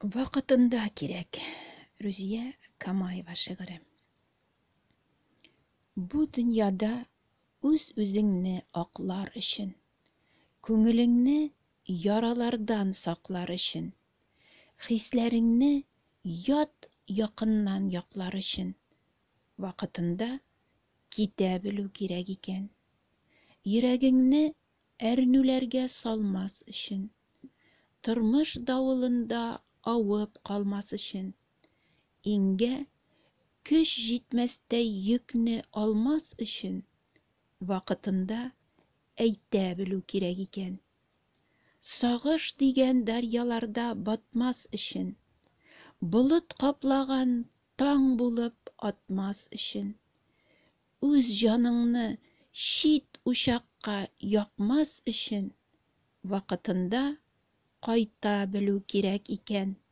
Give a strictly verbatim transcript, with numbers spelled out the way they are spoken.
Ваҡытында кирәк. Рузиә Камаева шиғыры. Бу донъяда үз-үзеңне аҡлар өсөн, күңелеңне яраларҙан саҡлар өсөн, хисләреңне ят яҡыннан яҡлар өсөн ваҡытында китә белеү кирәк икән. Йөрәгеңне әрнүләргә салмас өсөн, тормош дауылында ауып ҡалмас өсөн, иңгә көс етмәҫтәй йөкне алмас өсөн ваҡытында әйтә белеү кирәк икән. Сағыш тигән даръяларҙа батмас өсөн, болот ҡаплаған таң булып атмас өсөн, үҙ җаныңны шит учаҡҡа яҡмас өсөн ваҡытында ҡайта белеү кирәк икән.